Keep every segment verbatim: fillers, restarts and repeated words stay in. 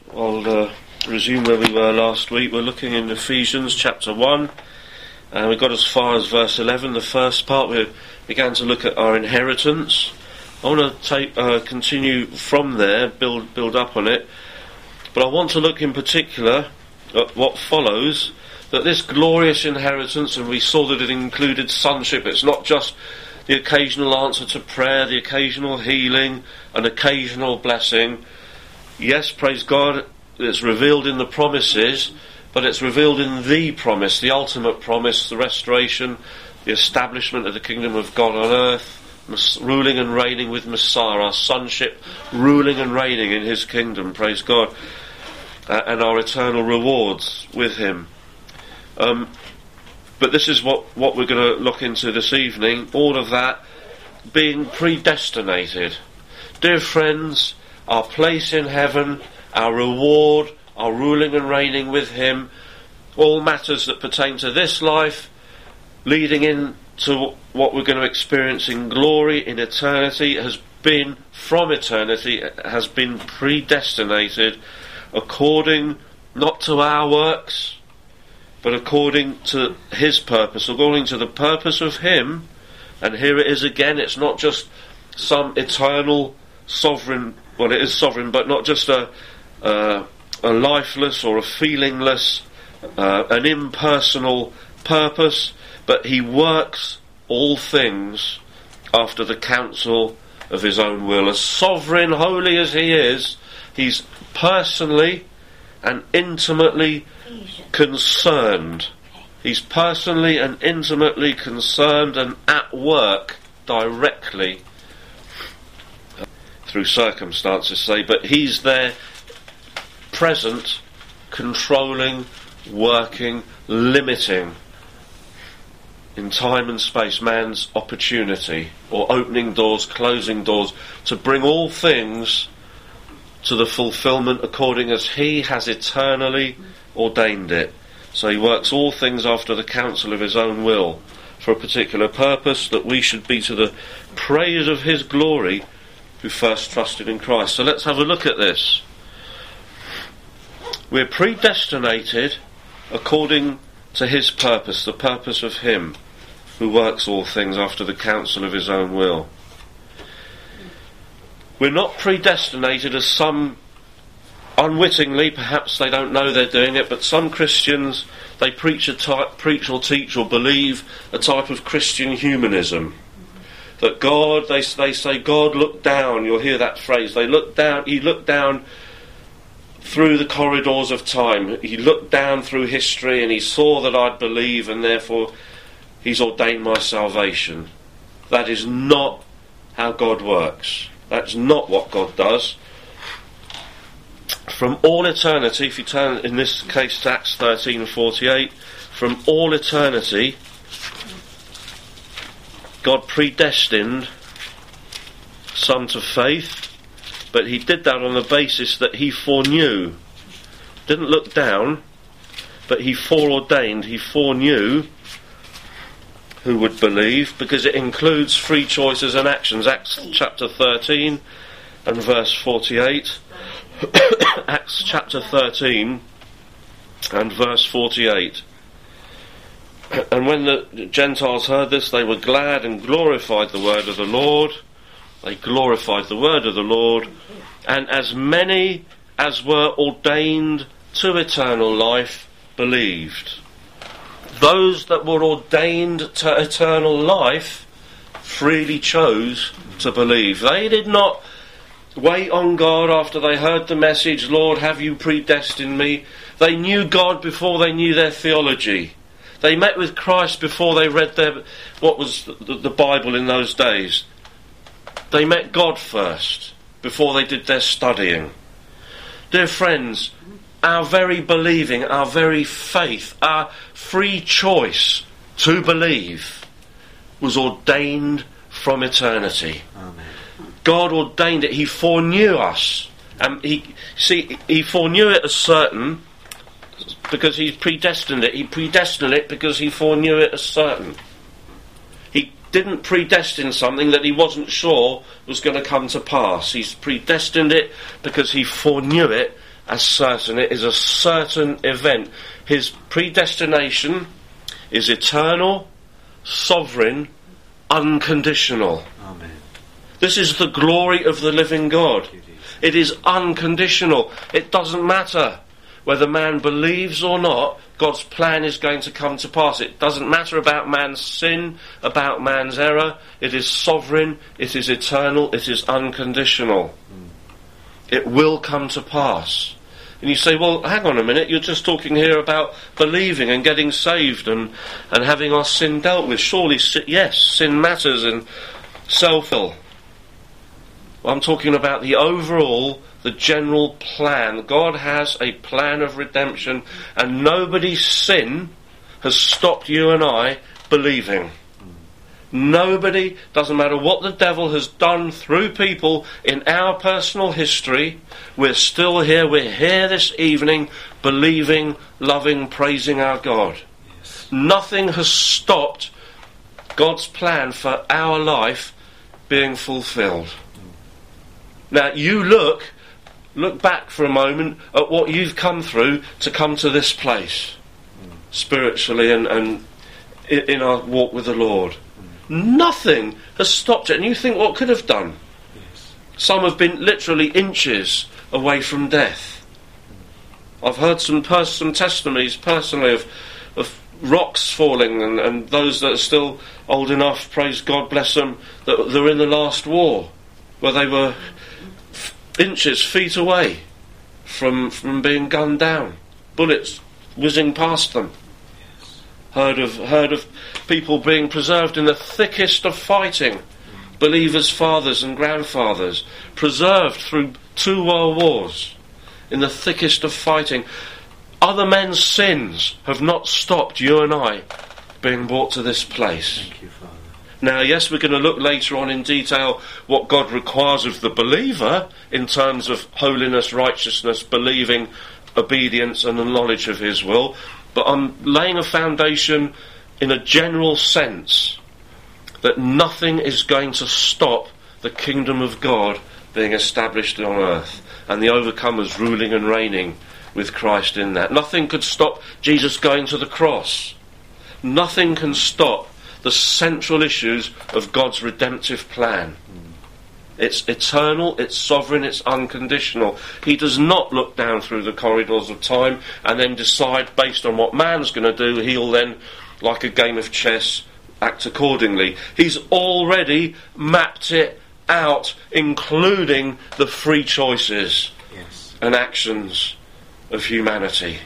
I'll uh, resume where we were last week. We're looking in Ephesians chapter one, and we got as far as verse eleven, the first part. We began to look at our inheritance. I want to take, uh, continue from there, build build up on it, but I want to look in particular at what follows, that this glorious inheritance, and we saw that it included sonship. It's not just the occasional answer to prayer, the occasional healing, an occasional blessing. Yes, praise God, it's revealed in the promises, but it's revealed in the promise, the ultimate promise, the restoration, the establishment of the kingdom of God on earth, ruling and reigning with Messiah, our sonship, ruling and reigning in his kingdom, praise God, uh, and our eternal rewards with him. Um, but this is what, what we're going to look into this evening, all of that being predestinated. Dear friends, our place in heaven, our reward, our ruling and reigning with him, all matters that pertain to this life, leading into what we're going to experience in glory, in eternity, has been, from eternity, has been predestinated according, not to our works, but according to his purpose, according to the purpose of him. And here it is again, it's not just some eternal sovereign, well, it is sovereign, but not just a uh, a lifeless or a feelingless, uh, an impersonal purpose, but he works all things after the counsel of his own will. As sovereign, holy as he is, he's personally and intimately concerned. He's personally and intimately concerned and at work directly through circumstances, say, but he's there, present, controlling, working, limiting in time and space man's opportunity, or opening doors, closing doors, to bring all things to the fulfillment according as he has eternally ordained it. So he works all things after the counsel of his own will, for a particular purpose, that we should be to the praise of his glory who first trusted in Christ. So let's have a look at this. We're predestinated according to his purpose, the purpose of him who works all things after the counsel of his own will. We're not predestinated as some, unwittingly, perhaps they don't know they're doing it, but some Christians, they preach a type, preach or teach or believe a type of Christian humanism. That God, they, they say, God looked down, you'll hear that phrase, they look down, he looked down through the corridors of time, he looked down through history and he saw that I'd believe and therefore he's ordained my salvation. That is not how God works. That's not what God does. From all eternity, if you turn in this case to Acts thirteen forty-eight, from all eternity, God predestined some to faith, but he did that on the basis that he foreknew. Didn't look down, but he foreordained, he foreknew who would believe, because it includes free choices and actions. Acts chapter thirteen and verse forty-eight. Acts chapter thirteen and verse forty-eight. And when the Gentiles heard this, they were glad and glorified the word of the Lord. They glorified the word of the Lord. And as many as were ordained to eternal life believed. Those that were ordained to eternal life freely chose to believe. They did not wait on God after they heard the message, Lord, have you predestined me? They knew God before they knew their theology. They met with Christ before they read their, what was the, the Bible in those days. They met God first, before they did their studying. Dear friends, our very believing, our very faith, our free choice to believe was ordained from eternity. Amen. God ordained it. He foreknew us. And he see he foreknew it as certain because he predestined it. He predestined it because he foreknew it as certain. He didn't predestine something that he wasn't sure was going to come to pass. He's predestined it because he foreknew it as certain. It is a certain event. His predestination is eternal, sovereign, unconditional. Amen. This is the glory of the living God. It is unconditional. It doesn't matter whether man believes or not, God's plan is going to come to pass. It doesn't matter about man's sin, about man's error. It is sovereign, it is eternal, it is unconditional. Mm. It will come to pass. And you say, well, hang on a minute, you're just talking here about believing and getting saved and, and having our sin dealt with. Surely, yes, sin matters and self-will. Well, I'm talking about the overall, the general plan. God has a plan of redemption, and nobody's sin has stopped you and I believing. Nobody, doesn't matter what the devil has done through people in our personal history, we're still here, we're here this evening, believing, loving, praising our God. Yes. Nothing has stopped God's plan for our life being fulfilled. Now, you look, look back for a moment at what you've come through to come to this place, mm. spiritually and, and in our walk with the Lord. Mm. Nothing has stopped it. And you think, what could have done? Yes. Some have been literally inches away from death. Mm. I've heard some, pers- some testimonies personally of, of rocks falling and, and those that are still old enough, praise God, bless them, that they're in the last war, where they were inches, feet away from from being gunned down, bullets whizzing past them. Yes. Heard of heard of people being preserved in the thickest of fighting, mm. believers' fathers and grandfathers, preserved through two world wars, in the thickest of fighting. Other men's sins have not stopped you and I being brought to this place. Thank you, Father. Now, yes, we're going to look later on in detail what God requires of the believer in terms of holiness, righteousness, believing, obedience and the knowledge of his will. But I'm laying a foundation in a general sense that nothing is going to stop the kingdom of God being established on earth and the overcomers ruling and reigning with Christ in that. Nothing could stop Jesus going to the cross. Nothing can stop the central issues of God's redemptive plan. Mm. It's eternal, it's sovereign, it's unconditional. He does not look down through the corridors of time and then decide based on what man's going to do, he'll then, like a game of chess, act accordingly. He's already mapped it out, including the free choices yes. and actions of humanity.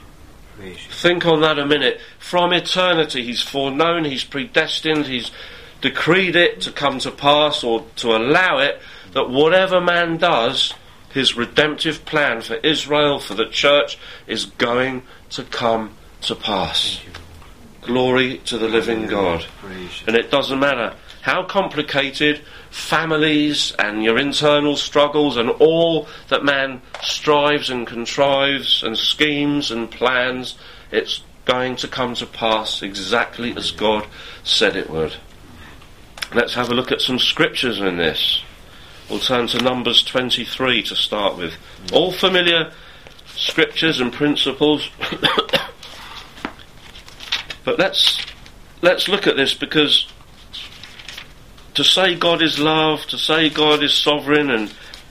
Think on that a minute. From eternity, he's foreknown, he's predestined, he's decreed it to come to pass or to allow it, that whatever man does, his redemptive plan for Israel, for the church, is going to come to pass. Glory to the living God. And it doesn't matter how complicated families and your internal struggles and all that man strives and contrives and schemes and plans, it's going to come to pass exactly as God said it would. Let's have a look at some scriptures in this. We'll turn to Numbers twenty-three to start with. All familiar scriptures and principles. But let's let's look at this, because to say God is love, to say God is sovereign, and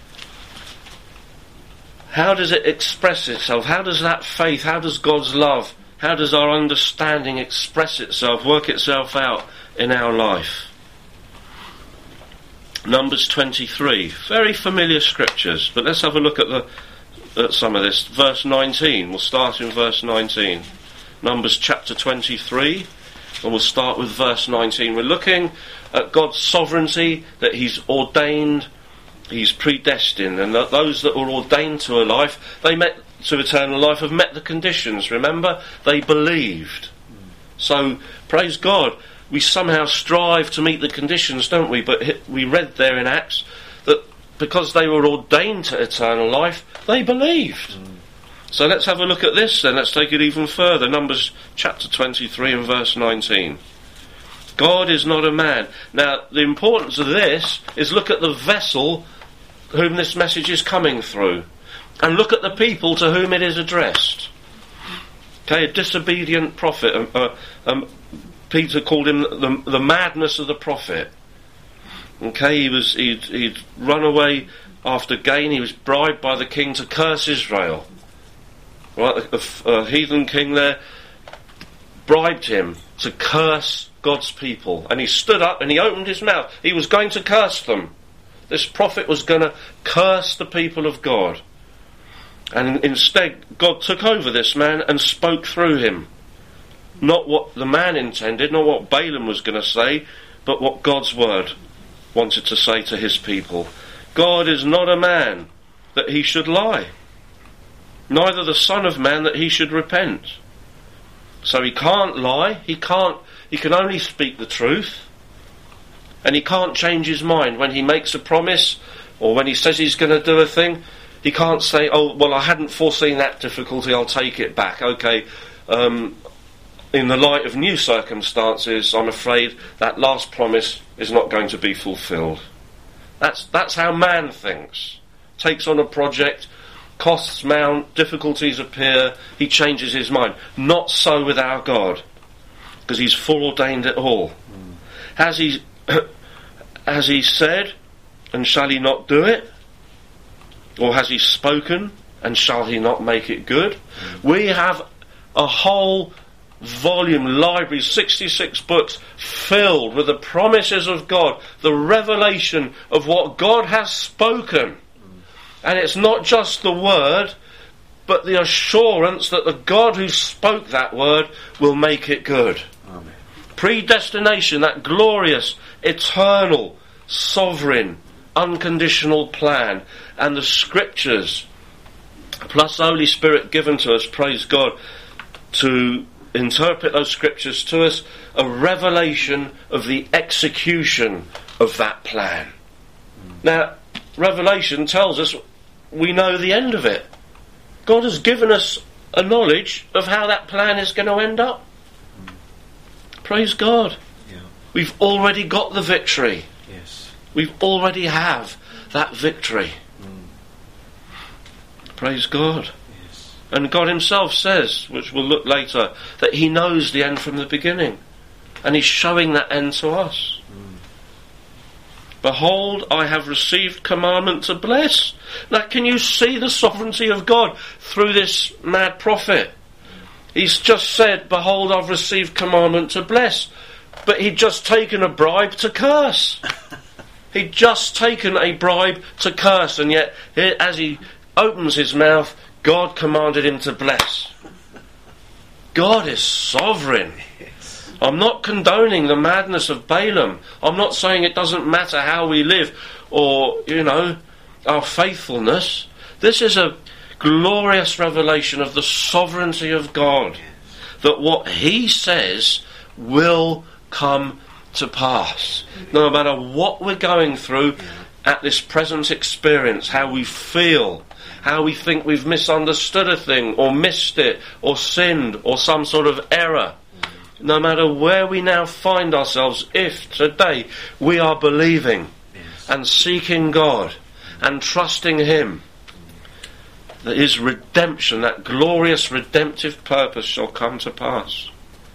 how does it express itself? How does that faith, how does God's love, how does our understanding express itself, work itself out in our life? Numbers twenty-three, very familiar scriptures, but let's have a look at the at some of this. Verse nineteen, we'll start in verse nineteen. Numbers chapter twenty-three, and we'll start with verse nineteen. We're looking at God's sovereignty, that he's ordained, he's predestined, and that those that were ordained to a life, they met to eternal life, have met the conditions. Remember, they believed. Mm. So, praise God, we somehow strive to meet the conditions, don't we? But we read there in Acts that because they were ordained to eternal life, they believed. Mm. So let's have a look at this then. Let's take it even further. Numbers chapter twenty-three and verse nineteen. God is not a man. Now, the importance of this is look at the vessel whom this message is coming through. And look at the people to whom it is addressed. Okay, a disobedient prophet. Um, uh, um, Peter called him the, the madness of the prophet. Okay, he was he'd, he'd run away after gain. He was bribed by the king to curse Israel. Right, a, a, a heathen king there bribed him to curse God's people, and he stood up and he opened his mouth. He was going to curse them. This prophet was going to curse the people of God. And instead, God took over this man and spoke through him. Not what the man intended, not what Balaam was going to say, but what God's word wanted to say to his people. God is not a man that he should lie, neither the Son of Man that he should repent. So he can't lie, he can't, he can only speak the truth, and he can't change his mind when he makes a promise, or when he says he's going to do a thing. He can't say, oh, well, I hadn't foreseen that difficulty, I'll take it back. Okay, um, in the light of new circumstances, I'm afraid that last promise is not going to be fulfilled. That's, that's how man thinks. Takes on a project, costs mount, difficulties appear, he changes his mind. Not so with our God, because he's foreordained it all. Mm. Has he, has he said, and shall he not do it? Or has he spoken, and shall he not make it good? Mm. We have a whole volume, library, sixty-six books, filled with the promises of God, the revelation of what God has spoken. Mm. And it's not just the word, but the assurance that the God who spoke that word will make it good. Amen. Predestination, that glorious, eternal, sovereign, unconditional plan, and the scriptures plus the Holy Spirit given to us, praise God, to interpret those scriptures to us, a revelation of the execution of that plan. Mm. Now, Revelation tells us we know the end of it. God has given us a knowledge of how that plan is going to end up. Mm. Praise God. Yeah. We've already got the victory. Yes. We've already have that victory. Mm. Praise God. Yes. And God himself says, which we'll look later, that he knows the end from the beginning. And he's showing that end to us. Mm. Behold, I have received commandment to bless. Now, can you see the sovereignty of God through this mad prophet? He's just said, behold, I've received commandment to bless. But he'd just taken a bribe to curse. He'd just taken a bribe to curse. And yet, as he opens his mouth, God commanded him to bless. God is sovereign. I'm not condoning the madness of Balaam. I'm not saying it doesn't matter how we live or, you know, our faithfulness. This is a glorious revelation of the sovereignty of God. That what he says will come to pass. No matter what we're going through at this present experience, how we feel, how we think we've misunderstood a thing or missed it or sinned or some sort of error. No matter where we now find ourselves, if today we are believing yes. and seeking God and trusting him, that his redemption, that glorious redemptive purpose shall come to pass.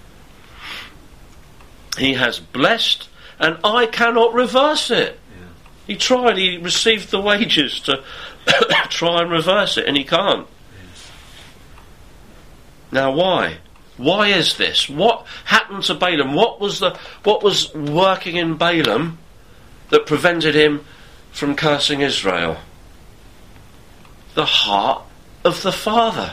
He has blessed and I cannot reverse it. Yeah. He tried, he received the wages to try and reverse it and he can't. Yes. Now why? Why is this? What happened to Balaam? What was the what was working in Balaam that prevented him from cursing Israel? The heart of the Father.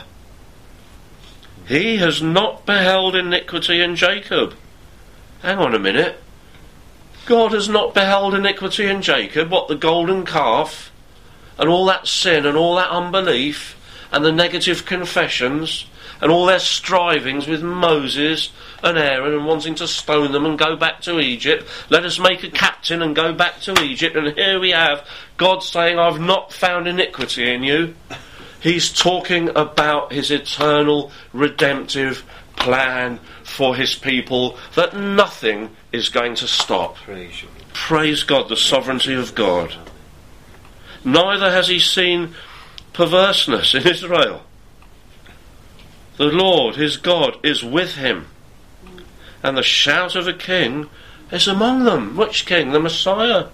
He has not beheld iniquity in Jacob. Hang on a minute. God has not beheld iniquity in Jacob. What, the golden calf? And all that sin and all that unbelief and the negative confessions and all their strivings with Moses and Aaron and wanting to stone them and go back to Egypt. Let us make a captain and go back to Egypt. And here we have God saying, I've not found iniquity in you. He's talking about his eternal redemptive plan for his people that nothing is going to stop. Praise, Praise God, the sovereignty of God. Neither has he seen perverseness in Israel. The Lord, his God, is with him, and the shout of a king is among them. Which king? The Messiah.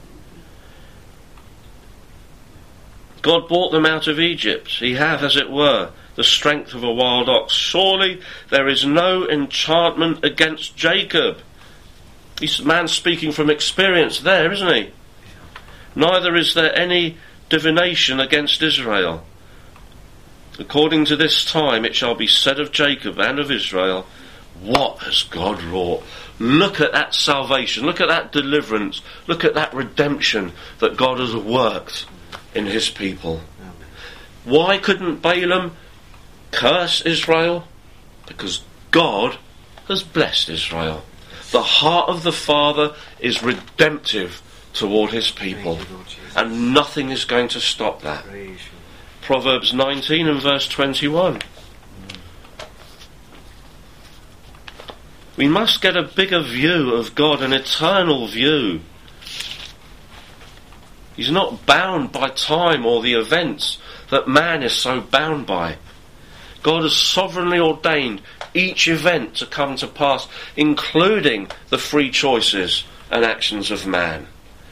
God brought them out of Egypt. He hath, as it were, the strength of a wild ox. Surely there is no enchantment against Jacob. This man's speaking from experience there, isn't he? Neither is there any divination against Israel. According to this time it shall be said of Jacob and of Israel, what has God wrought? Look at that salvation, look at that deliverance, look at that redemption that God has worked in his people. Why couldn't Balaam curse Israel? Because God has blessed Israel. The heart of the Father is redemptive toward his people, and nothing is going to stop that. Proverbs nineteen and verse twenty-one. We must get a bigger view of God, an eternal view. He's not bound by time or the events that man is so bound by. God has sovereignly ordained each event to come to pass, including the free choices and actions of man.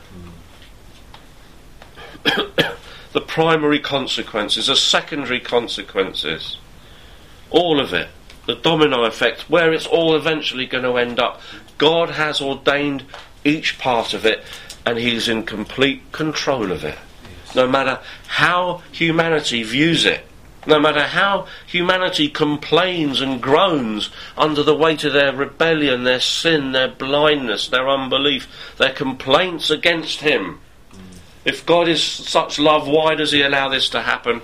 The primary consequences, the secondary consequences, all of it, the domino effect, where it's all eventually going to end up. God has ordained each part of it, and he's in complete control of it. Yes. No matter how humanity views it, no matter how humanity complains and groans under the weight of their rebellion, their sin, their blindness, their unbelief, their complaints against him. If God is such love, why does he allow this to happen?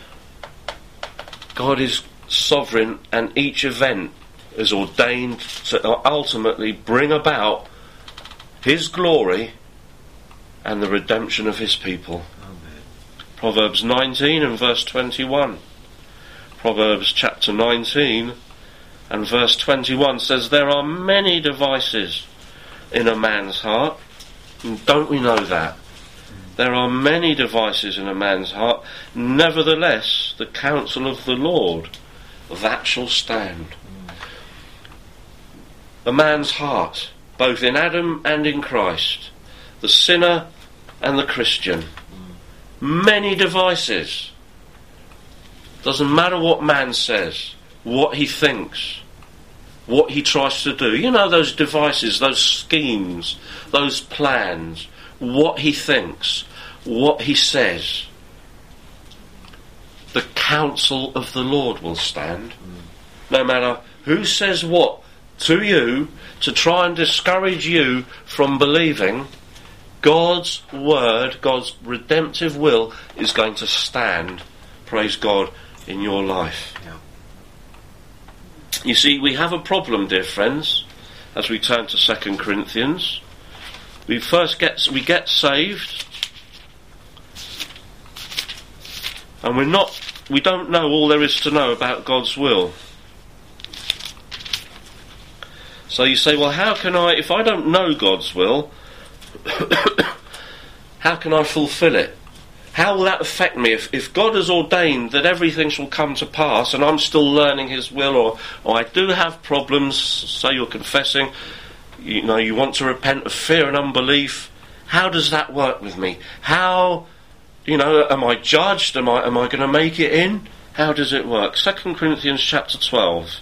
God is sovereign, and each event is ordained to ultimately bring about his glory and the redemption of his people. Amen. Proverbs nineteen and verse twenty-one. Proverbs chapter nineteen and verse twenty-one says, there are many devices in a man's heart. And don't we know that? There are many devices in a man's heart. Nevertheless, the counsel of the Lord, that shall stand. A man's heart, both in Adam and in Christ, the sinner and the Christian. Many devices. Doesn't matter what man says, what he thinks, what he tries to do. You know, those devices, those schemes, those plans, what he thinks, what he says. The counsel of the Lord will stand. No matter who says what to you to try and discourage you from believing, God's word, God's redemptive will is going to stand, praise God, in your life. Yeah. You see, we have a problem, dear friends, as we turn to Second Corinthians. We first get we get saved, and we're not we don't know all there is to know about God's will. So you say, well, how can I, if I don't know God's will, how can I fulfill it? How will that affect me if, if God has ordained that everything shall come to pass and I'm still learning his will, or, or I do have problems, say you're confessing, you know, you want to repent of fear and unbelief, how does that work with me? How, you know, am I judged? Am I am I going to make it in? How does it work? Second Corinthians chapter twelve.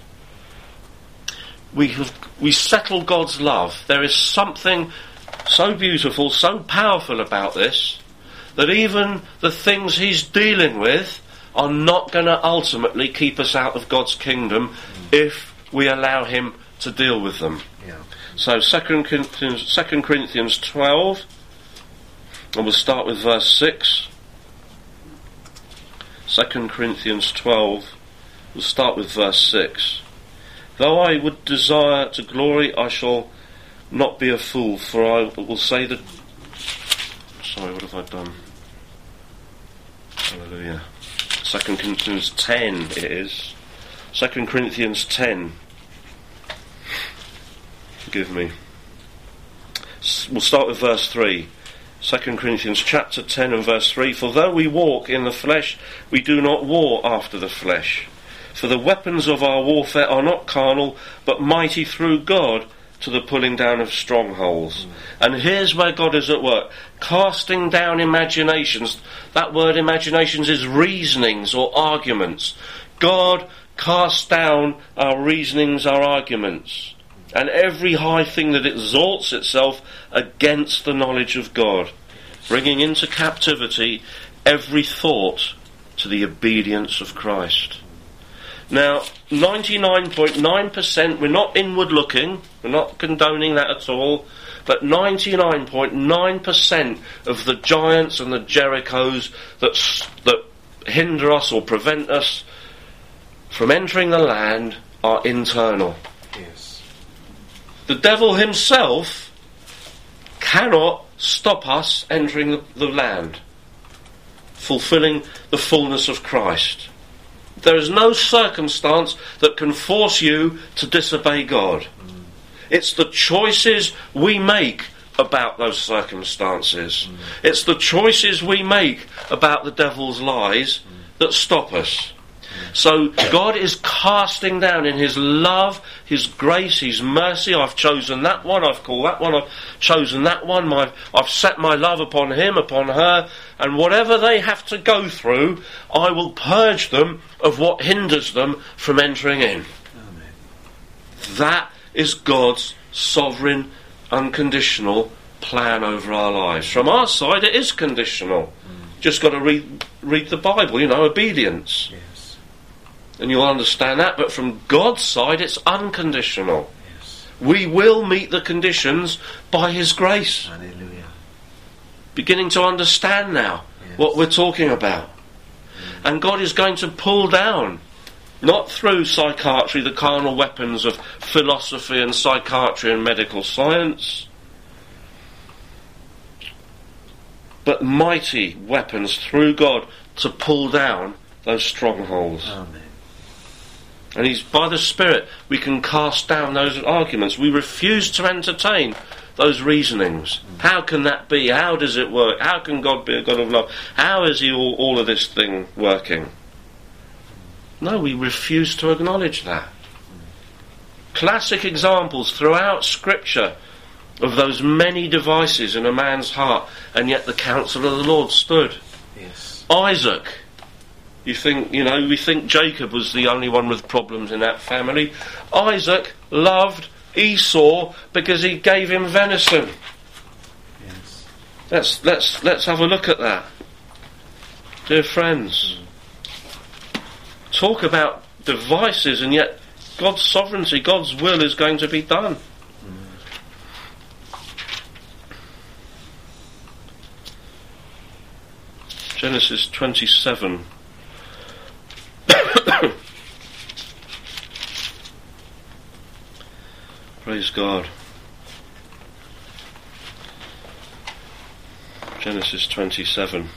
We have we settle God's love. There is something so beautiful, so powerful about this, that even the things he's dealing with are not going to ultimately keep us out of God's kingdom if we allow him to deal with them. Yeah. So Second Corinthians, Second Corinthians twelve, and we'll start with verse six. Second Corinthians twelve, we'll start with verse six. Though I would desire to glory, I shall not be a fool, for I will say that... Sorry, what have I done? Hallelujah. Second Corinthians ten it is. Second Corinthians ten. Forgive me. We'll start with verse three. Second Corinthians chapter ten and verse three, for though we walk in the flesh, we do not war after the flesh. For the weapons of our warfare are not carnal, but mighty through God to the pulling down of strongholds. Mm. And here's where God is at work. Casting down imaginations. That word imaginations is reasonings or arguments. God casts down our reasonings, our arguments, and every high thing that exalts itself against the knowledge of God, bringing into captivity every thought to the obedience of Christ. Now, ninety-nine point nine percent, we're not inward looking, we're not condoning that at all, but ninety-nine point nine percent of the giants and the Jerichos that, that hinder us or prevent us from entering the land are internal. Yes. The devil himself cannot stop us entering the, the land, fulfilling the fullness of Christ. There is no circumstance that can force you to disobey God. Mm. It's the choices we make about those circumstances. Mm. It's the choices we make about the devil's lies mm. that stop us. So God is casting down in his love, his grace, his mercy. I've chosen that one, I've called that one, I've chosen that one, my, I've set my love upon him, upon her, and whatever they have to go through, I will purge them of what hinders them from entering in. Amen. That is God's sovereign, unconditional plan over our lives. From our side it is conditional. Mm. Just got to read, read the Bible, you know, obedience. Yes. And you'll understand that, but from God's side it's unconditional. Yes. We will meet the conditions by his grace. Hallelujah. Beginning to understand now yes. what we're talking about. Mm. And God is going to pull down, not through psychiatry, the carnal weapons of philosophy and psychiatry and medical science, but mighty weapons through God to pull down those strongholds. Amen. And he's by the Spirit we can cast down those arguments. We refuse to entertain those reasonings. Mm. How can that be? How does it work? How can God be a God of love? How is he all, all of this thing working? No, we refuse to acknowledge that. Mm. Classic examples throughout Scripture of those many devices in a man's heart, and yet the counsel of the Lord stood. Yes. Isaac. You think, you know, we think Jacob was the only one with problems in that family. Isaac loved Esau because he gave him venison. Yes. Let's let's let's have a look at that, dear friends. Mm. Talk about devices, and yet God's sovereignty, God's will is going to be done. Mm. Genesis twenty-seven. Praise God. Genesis twenty-seven.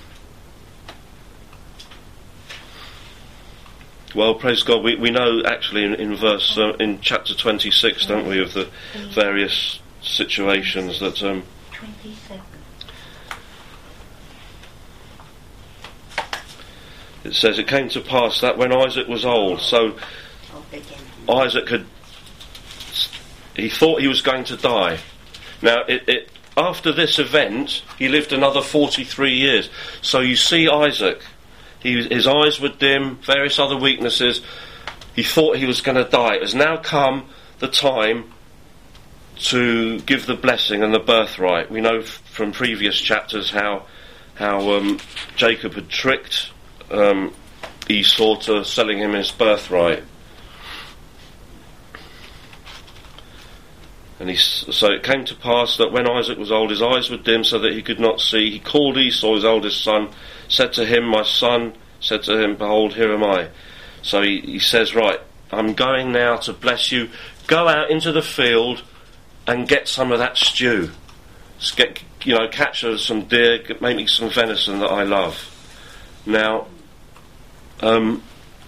Well, praise God. We we know actually in, in verse uh, in chapter twenty-six, don't we, of the various situations that um. twenty-seven. It says, it came to pass that when Isaac was old, so Isaac had, he thought he was going to die. Now, it, it after this event, he lived another forty-three years. So you see Isaac, he, his eyes were dim, various other weaknesses. He thought he was going to die. It has now come the time to give the blessing and the birthright. We know f- from previous chapters how, how um, Jacob had tricked Um, Esau to selling him his birthright, and he so it came to pass that when Isaac was old, his eyes were dim, so that he could not see. He called Esau, his eldest son, said to him, "My son," said to him, "Behold, here am I." So he, he says, "Right, I'm going now to bless you. Go out into the field and get some of that stew. Just get, you know, catch some deer, get, make me some venison that I love." Now. Um,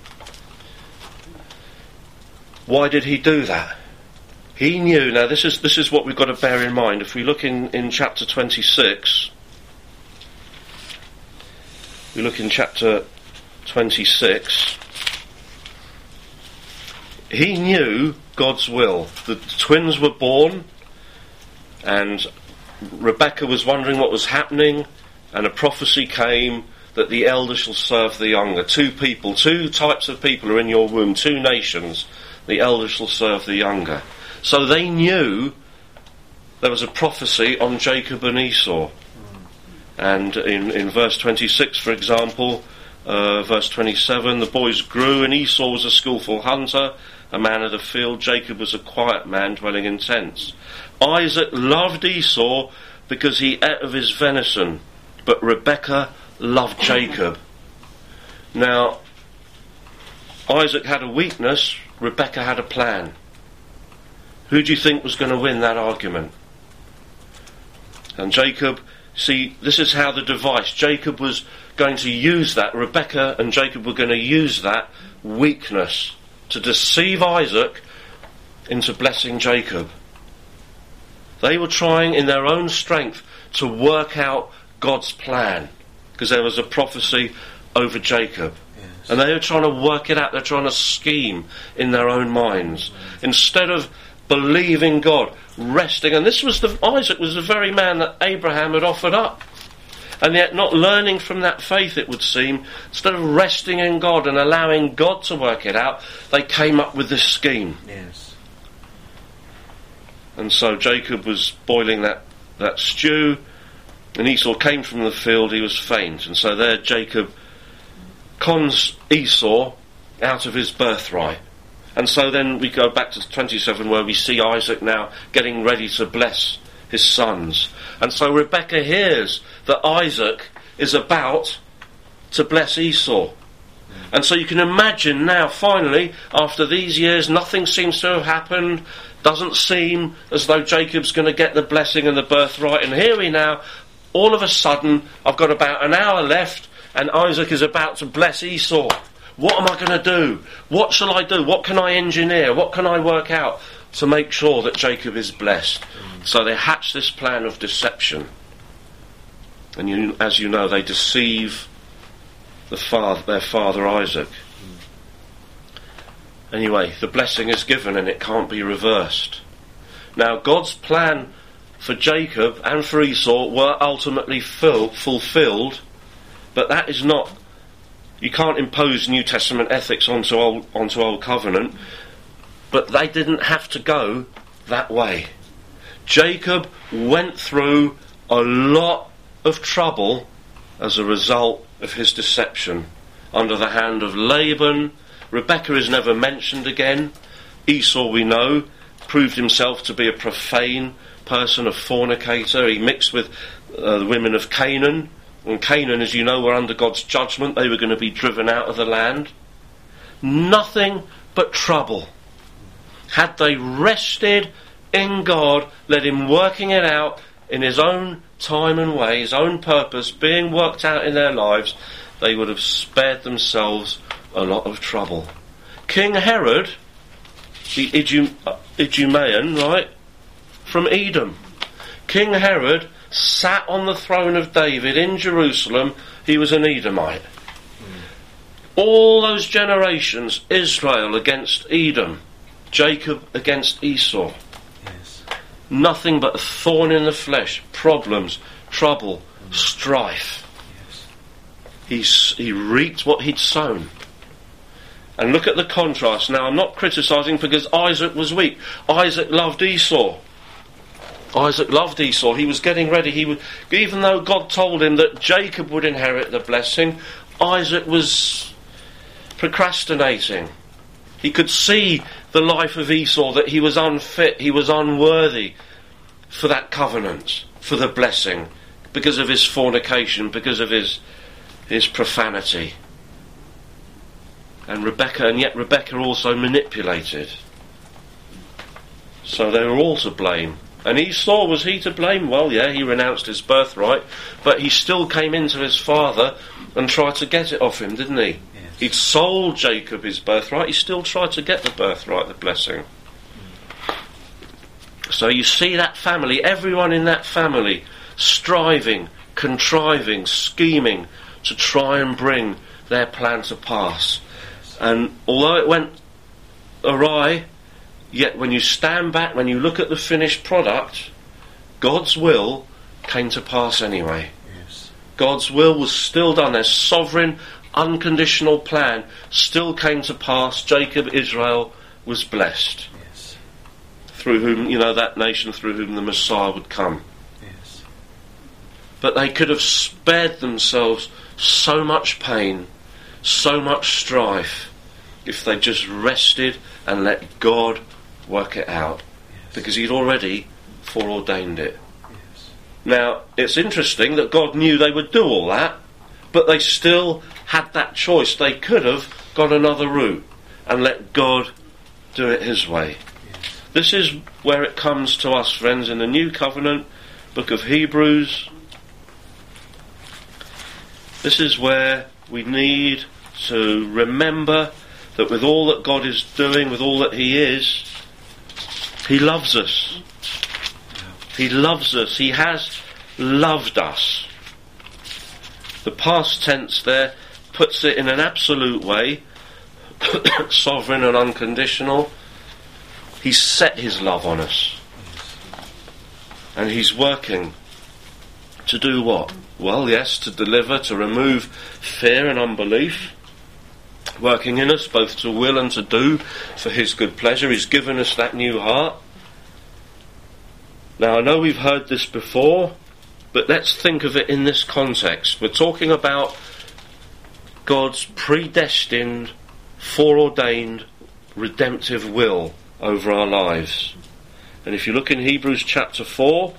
why did he do that? He knew. Now this is this is what we've got to bear in mind. If we look in, in chapter twenty-six, we look in chapter twenty-six, he knew God's will. The twins were born, and Rebekah was wondering what was happening, and a prophecy came that the elder shall serve the younger. Two people, two types of people are in your womb, two nations. The elder shall serve the younger. So they knew there was a prophecy on Jacob and Esau. And in, in verse twenty-six, for example, uh, verse twenty-seven, the boys grew, and Esau was a skillful hunter, a man of the field. Jacob was a quiet man dwelling in tents. Isaac loved Esau because he ate of his venison, but Rebekah loved Jacob. Now, Isaac had a weakness, Rebekah had a plan. Who do you think was going to win that argument? And Jacob, see, this is how the device, Jacob was going to use that, Rebekah and Jacob were going to use that weakness to deceive Isaac into blessing Jacob. They were trying in their own strength to work out God's plan, because there was a prophecy over Jacob. Yes. And they were trying to work it out. They're trying to scheme in their own minds. Yes. Instead of believing God, resting. And this was the Isaac was the very man that Abraham had offered up. And yet not learning from that faith, it would seem, instead of resting in God and allowing God to work it out, they came up with this scheme. Yes. And so Jacob was boiling that, that stew, and Esau came from the field, he was faint. And so there Jacob cons Esau out of his birthright. And so then we go back to twenty-seven, where we see Isaac now getting ready to bless his sons. And so Rebekah hears that Isaac is about to bless Esau. And so you can imagine now, finally, after these years, nothing seems to have happened. Doesn't seem as though Jacob's going to get the blessing and the birthright. And here we now, all of a sudden, I've got about an hour left, and Isaac is about to bless Esau. What am I going to do? What shall I do? What can I engineer? What can I work out to make sure that Jacob is blessed? Mm. So they hatch this plan of deception. And you, as you know, they deceive the father, their father Isaac. Mm. Anyway, the blessing is given and it can't be reversed. Now, God's plan for Jacob and for Esau were ultimately fill, fulfilled, but that is not... You can't impose New Testament ethics onto Old, onto Old Covenant, but they didn't have to go that way. Jacob went through a lot of trouble as a result of his deception under the hand of Laban. Rebekah is never mentioned again. Esau, we know, proved himself to be a profane person, a fornicator. He mixed with uh, the women of Canaan. And Canaan, as you know, were under God's judgment. They were going to be driven out of the land. Nothing but trouble. Had they rested in God, let him working it out in his own time and way, his own purpose being worked out in their lives, they would have spared themselves a lot of trouble. King Herod, the Idum- Idumean, right, from Edom. King Herod sat on the throne of David in Jerusalem. He was an Edomite. Mm. All those generations, Israel against Edom, Jacob against Esau. Yes. Nothing but a thorn in the flesh, problems, trouble, mm. strife. Yes. He's, he reaped what he'd sown. And look at the contrast. Now, I'm not criticising because Isaac was weak. Isaac loved Esau. Isaac loved Esau. He was getting ready. He would, even though God told him that Jacob would inherit the blessing, Isaac was procrastinating. He could see the life of Esau, that he was unfit, he was unworthy for that covenant, for the blessing, because of his fornication, because of his his profanity. And Rebekah, and yet Rebekah also manipulated. So they were all to blame. And Esau, was he to blame? Well, yeah, he renounced his birthright, but he still came into his father and tried to get it off him, didn't he? Yes. He'd sold Jacob his birthright, he still tried to get the birthright, the blessing. Mm. So you see that family, everyone in that family, striving, contriving, scheming, to try and bring their plan to pass. And although it went awry, yet when you stand back, when you look at the finished product, God's will came to pass anyway. Yes. God's will was still done. Their sovereign, unconditional plan still came to pass. Jacob, Israel, was blessed. Yes. Through whom, you know, that nation through whom the Messiah would come. Yes. But they could have spared themselves so much pain, so much strife, if they just rested and let God work it out. Yes. Because he'd already foreordained it. Yes. Now, it's interesting that God knew they would do all that, but they still had that choice. They could have gone another route and let God do it his way. Yes. This is where it comes to us, friends, in the New Covenant, book of Hebrews. This is where we need to remember that with all that God is doing, with all that he is, he loves us. He loves us. He has loved us. The past tense there puts it in an absolute way, sovereign and unconditional. He's set his love on us. And he's working to do what? Well, yes, to deliver, to remove fear and unbelief. Working in us both to will and to do for his good pleasure. He's given us that new heart. Now, I know we've heard this before, but let's think of it in this context. We're talking about God's predestined, foreordained, redemptive will over our lives. And if you look in Hebrews chapter four,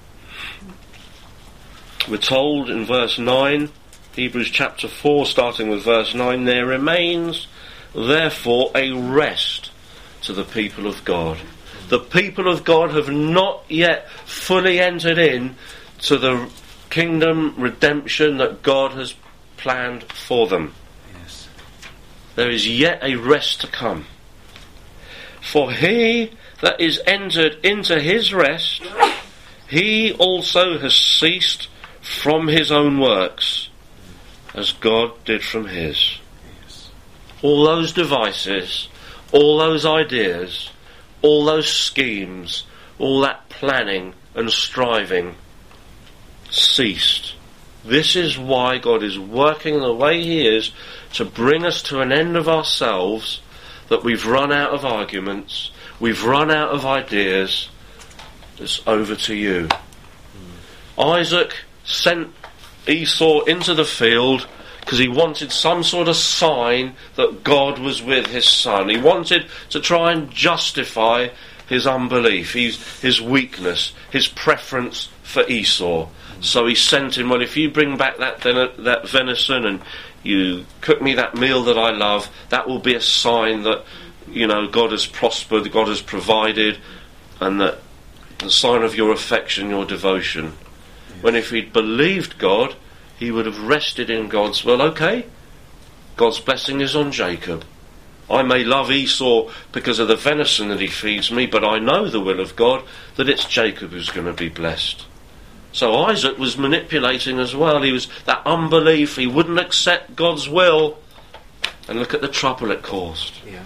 we're told in verse nine, Hebrews chapter four, starting with verse nine, there remains therefore a rest to the people of God. The people of God have not yet fully entered in to the kingdom redemption that God has planned for them. Yes. There is yet a rest to come. For he that is entered into his rest, he also has ceased from his own works, as God did from his. Yes. All those devices, all those ideas, all those schemes, all that planning and striving ceased. This is why God is working the way he is, to bring us to an end of ourselves, that we've run out of arguments, we've run out of ideas. It's over to you. Mm. Isaac sent Esau into the field because he wanted some sort of sign that God was with his son. He wanted to try and justify his unbelief, his, his weakness, his preference for Esau. So he sent him, well, if you bring back that that venison and you cook me that meal that I love, that will be a sign that, you know, God has prospered, God has provided, and that the sign of your affection, your devotion. Yes. When if he'd believed God, he would have rested in God's will. Okay, God's blessing is on Jacob. I may love Esau because of the venison that he feeds me, but I know the will of God, that it's Jacob who's going to be blessed. So Isaac was manipulating as well. He was that unbelief. He wouldn't accept God's will. And look at the trouble it caused. Yeah.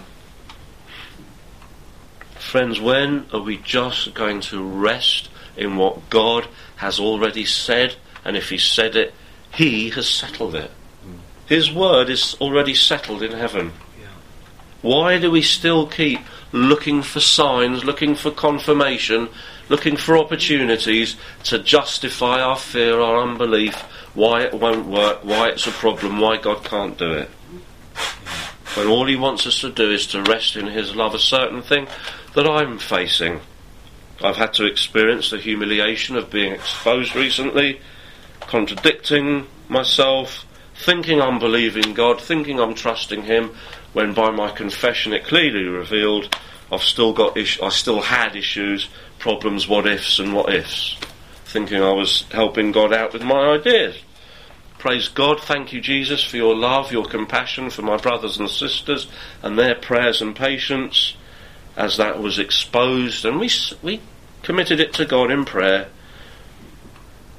Friends, when are we just going to rest in what God has already said? And if he said it, he has settled it. Mm. His word is already settled in heaven. Yeah. Why do we still keep looking for signs, looking for confirmation, looking for opportunities to justify our fear, our unbelief, why it won't work, why it's a problem, why God can't do it? When all he wants us to do is to rest in his love. A certain thing that I'm facing, I've had to experience the humiliation of being exposed recently, contradicting myself, thinking I'm believing God, thinking I'm trusting him, when by my confession it clearly revealed I've still got is- I still had issues, problems, what ifs and what ifs, thinking I was helping God out with my ideas. Praise God, thank you Jesus for your love, your compassion for my brothers and sisters and their prayers and patience as that was exposed, and we we committed it to God in prayer.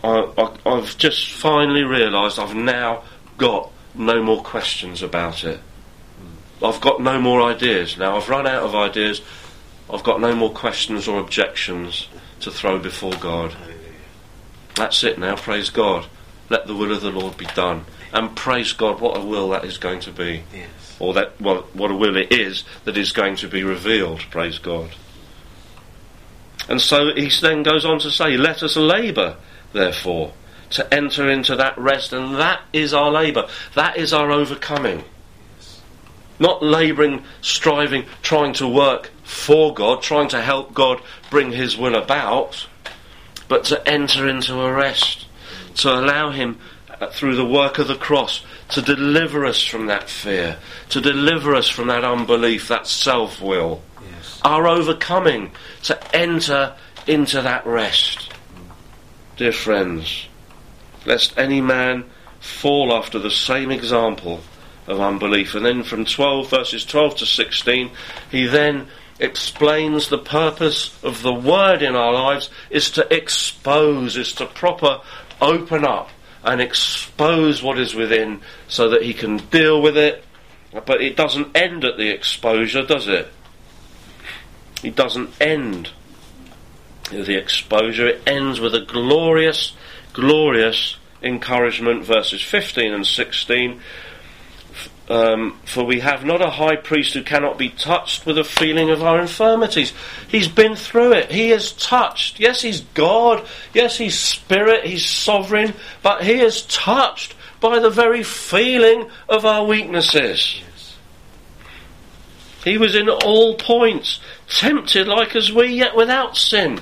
I, I, I've just finally realised I've now got no more questions about it. I've got no more ideas now. I've run out of ideas. I've got no more questions or objections to throw before God. That's it now, praise God. Let the will of the Lord be done. And praise God, what a will that is going to be. Yes. Or that well, what a will it is that is going to be revealed, praise God. And so he then goes on to say, let us labour, therefore, to enter into that rest. And that is our labour. That is our overcoming. Not labouring, striving, trying to work for God, trying to help God bring his will about, but to enter into a rest, to allow him, uh, through the work of the cross, to deliver us from that fear, to deliver us from that unbelief, that self-will. Yes. Our overcoming, to enter into that rest. Dear friends, lest any man fall after the same example of unbelief. And then from twelve verses twelve to sixteen, he then explains the purpose of the word in our lives is to expose, is to proper open up and expose what is within so that he can deal with it. But it doesn't end at the exposure, does it? It doesn't end with the exposure. It ends with a glorious, glorious encouragement, verses fifteen and sixteen. Um, for we have not a high priest who cannot be touched with a feeling of our infirmities. He's been through it. He is touched. Yes, he's God. Yes, he's spirit. He's sovereign. But he is touched by the very feeling of our weaknesses. Yes. He was in all points tempted like as we, yet without sin.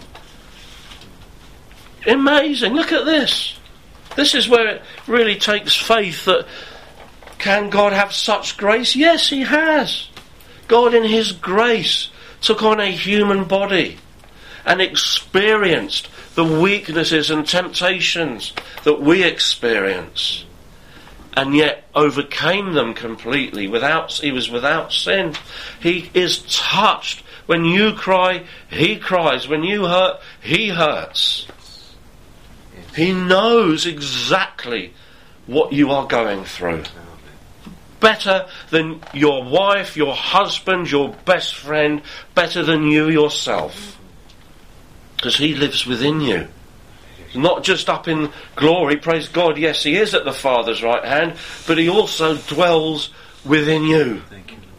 Amazing. Look at this. This is where it really takes faith that can God have such grace? Yes, he has. God in his grace took on a human body and experienced the weaknesses and temptations that we experience, and yet overcame them completely. Without, he was without sin. He is touched. When you cry, he cries. When you hurt, he hurts. Yes. He knows exactly what you are going through. Better than your wife, your husband, your best friend, better than you yourself. Because he lives within you. Not just up in glory, praise God, yes, he is at the Father's right hand, but he also dwells within you. Thank you, Lord.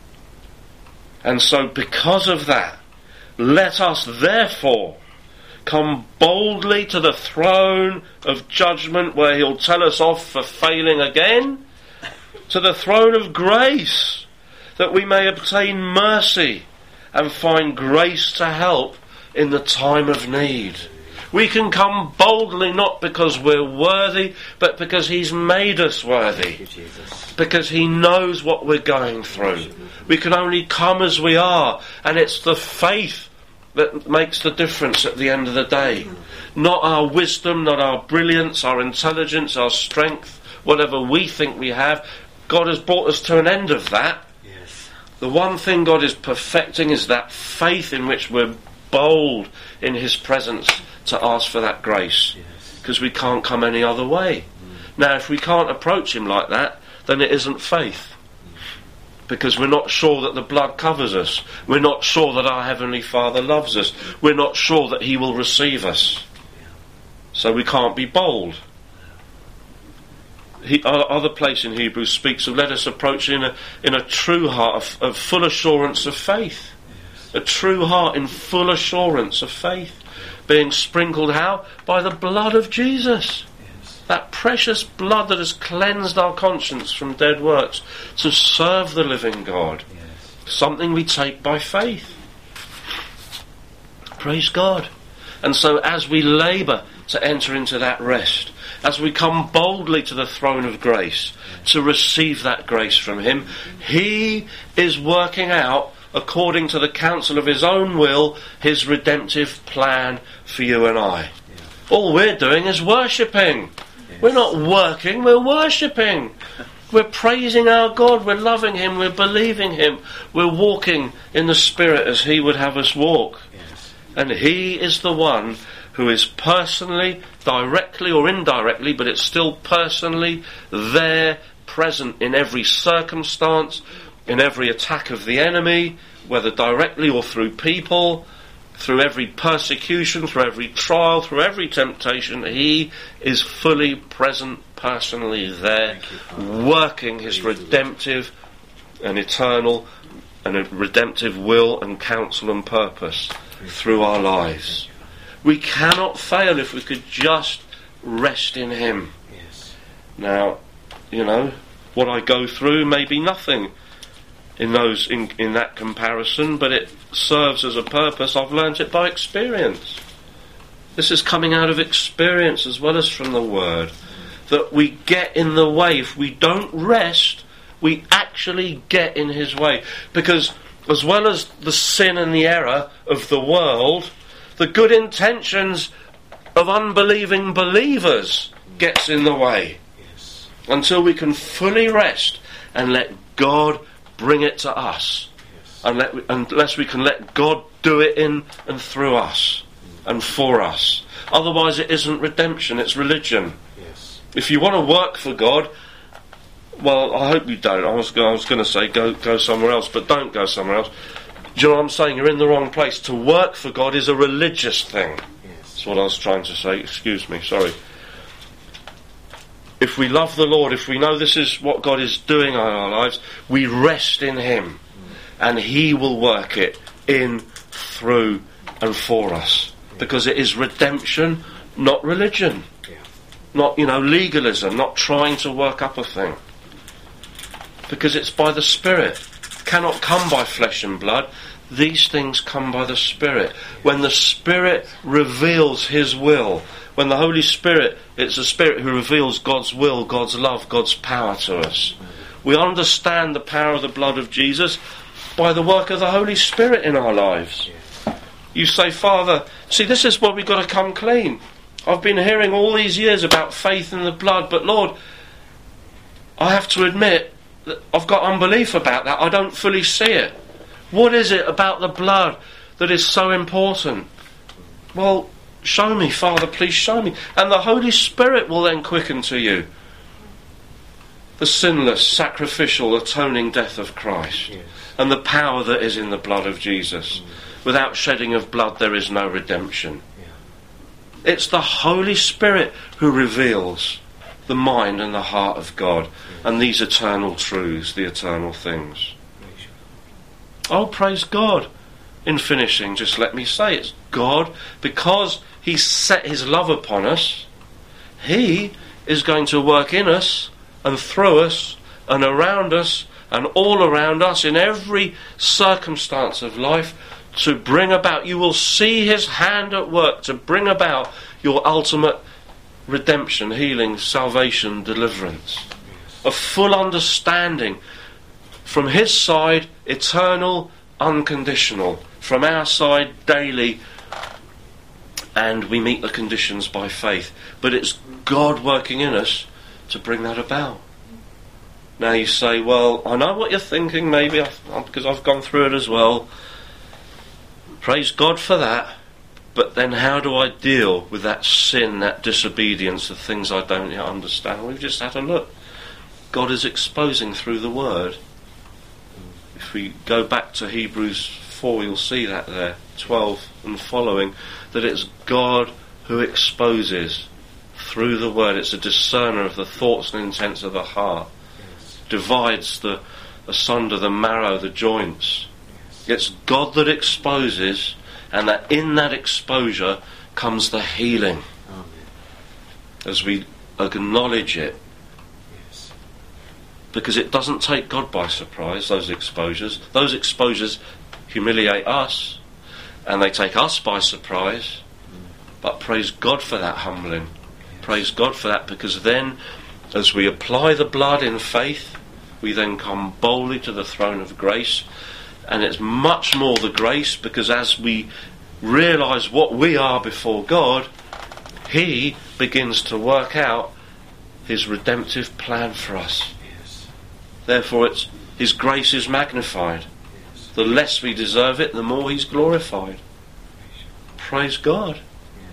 And so because of that, let us therefore come boldly to the throne of judgment, where he'll tell us off for failing again, to the throne of grace, that we may obtain mercy and find grace to help in the time of need. We can come boldly not because we're worthy, but because he's made us worthy. Thank you, Jesus. Because he knows what we're going through. We can only come as we are, and it's the faith that makes the difference at the end of the day. Not our wisdom, not our brilliance, our intelligence, our strength, whatever we think we have. God has brought us to an end of that. Yes. The one thing God is perfecting is that faith in which we're bold in his presence to ask for that grace. Because Yes. we can't come any other way. Mm. Now, if we can't approach him like that, then it isn't faith. Because we're not sure that the blood covers us. We're not sure that our Heavenly Father loves us. We're not sure that he will receive us. So we can't be bold. He, other place in Hebrews speaks of let us approach in a in a true heart of, of full assurance of faith. Yes. A true heart in full assurance of faith. Being sprinkled how? By the blood of Jesus. Yes. That precious blood that has cleansed our conscience from dead works to serve the living God. Yes. Something we take by faith. Praise God. And so as we labour to enter into that rest, as we come boldly to the throne of grace to receive that grace from him, he is working out, according to the counsel of his own will, his redemptive plan for you and I. Yeah. All we're doing is worshipping. Yes. We're not working, we're worshipping. We're praising our God, we're loving him, we're believing him, we're walking in the Spirit as he would have us walk. Yes. And he is the one who is personally, directly or indirectly, but it's still personally there, present in every circumstance, in every attack of the enemy, whether directly or through people, through every persecution, through every trial, through every temptation. He is fully present, personally there, you, working his redemptive and eternal and a redemptive will and counsel and purpose through our lives. We cannot fail if we could just rest in him. Yes. Now, you know, what I go through may be nothing in those in, in that comparison, but it serves as a purpose. I've learnt it by experience. This is coming out of experience as well as from the Word. That we get in the way. If we don't rest, we actually get in his way. Because as well as the sin and the error of the world, the good intentions of unbelieving believers gets in the way. Yes. Until we can fully rest and let God bring it to us. Yes. And let we, unless we can let God do it in and through us and for us. Otherwise it isn't redemption, it's religion. Yes. If you want to work for God, well, I hope you don't. I was, I was going to say go go somewhere else, but don't go somewhere else. Do you know what I'm saying? You're in the wrong place. To work for God is a religious thing. Yes. That's what I was trying to say. Excuse me, sorry. If we love the Lord, if we know this is what God is doing in our lives, we rest in him. Mm. And he will work it in, through and for us. Yeah. Because it is redemption, not religion. Yeah. Not, you know, legalism, not trying to work up a thing. Because it's by the Spirit. Cannot come by flesh and blood. These things come by the Spirit. When the Spirit reveals his will, when the Holy Spirit, it's the Spirit who reveals God's will, God's love, God's power to us. We understand the power of the blood of Jesus by the work of the Holy Spirit in our lives. You say, Father, see, this is where we've got to come clean. I've been hearing all these years about faith in the blood, but Lord, I have to admit that I've got unbelief about that. I don't fully see it. What is it about the blood that is so important? Well, show me, Father, please show me. And the Holy Spirit will then quicken to you the sinless, sacrificial, atoning death of Christ. Yes. And the power that is in the blood of Jesus. Mm. Without shedding of blood there is no redemption. Yeah. It's the Holy Spirit who reveals the mind and the heart of God. Yes. And these eternal truths, the eternal things. Yes. Oh, praise God. In finishing, just let me say, it's God, because he set his love upon us, he is going to work in us and through us and around us and all around us in every circumstance of life to bring about, you will see his hand at work to bring about your ultimate redemption, healing, salvation, deliverance. A full understanding from his side, eternal, unconditional. From our side, daily, and we meet the conditions by faith. But it's God working in us to bring that about. Now you say, well, I know what you're thinking, maybe, I've, because I've gone through it as well. Praise God for that. But then how do I deal with that sin, that disobedience, the things I don't yet understand? We've just had a look. God is exposing through the Word. If we go back to Hebrews four, you'll see that there, twelve and following, that it's God who exposes through the Word. It's a discerner of the thoughts and intents of the heart. Yes. Divides the asunder the marrow, the joints. Yes. It's God that exposes, and that in that exposure comes the healing. Amen. As we acknowledge it. Yes. Because it doesn't take God by surprise, those exposures. Those exposures humiliate us, and they take us by surprise. But praise God for that humbling. Yes. Praise God for that, because then, as we apply the blood in faith, we then come boldly to the throne of grace. And it's much more the grace, because as we realise what we are before God, he begins to work out his redemptive plan for us. Yes. Therefore, it's his grace is magnified. The less we deserve it, the more he's glorified. Praise God. Yes.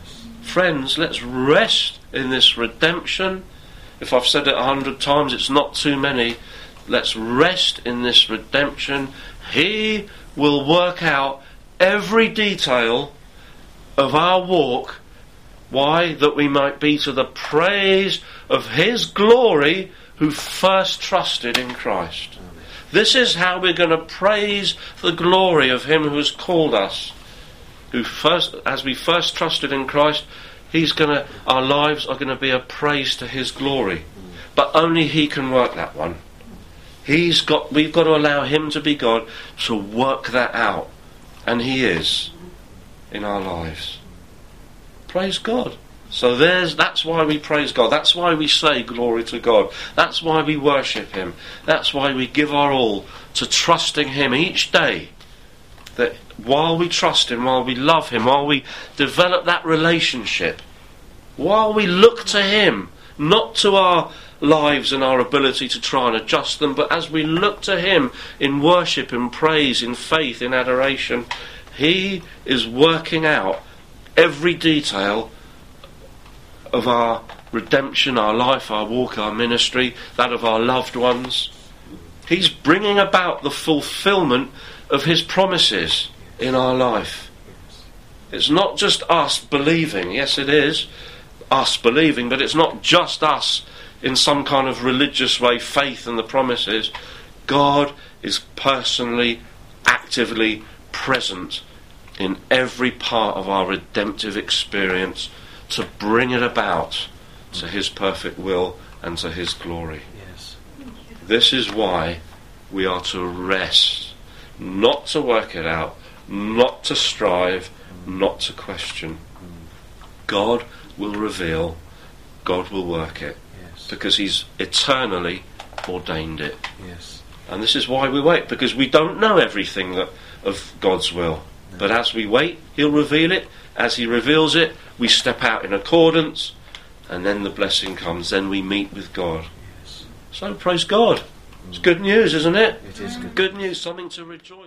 Friends, let's rest in this redemption. If I've said it a hundred times, it's not too many. Let's rest in this redemption. He will work out every detail of our walk. Why? That we might be to the praise of His glory who first trusted in Christ. This is how we're going to praise the glory of Him who has called us. Who first, as we first trusted in Christ, He's going to, our lives are going to be a praise to His glory. But only He can work that one. He's got, we've got to allow Him to be God to work that out. And He is in our lives. Praise God. So there's, that's why we praise God. That's why we say glory to God. That's why we worship Him. That's why we give our all to trusting Him each day. That while we trust Him, while we love Him, while we develop that relationship, while we look to Him, not to our lives and our ability to try and adjust them, but as we look to Him in worship, in praise, in faith, in adoration, He is working out every detail of our redemption, our life, our walk, our ministry, that of our loved ones. He's bringing about the fulfillment of His promises in our life. It's not just us believing. Yes, it is us believing, but it's not just us in some kind of religious way, faith and the promises. God is personally, actively present in every part of our redemptive experience to bring it about to His perfect will and to His glory. Yes. This is why we are to rest, not to work it out, not to strive, not to question. God will reveal, God will work it, Yes. because He's eternally ordained it. Yes. And this is why we wait, because we don't know everything that of God's will. No. But as we wait, He'll reveal it. As He reveals it, we step out in accordance, and then the blessing comes. Then we meet with God. Yes. So praise God. It's good news, isn't it? It is good. Good news, something to rejoice.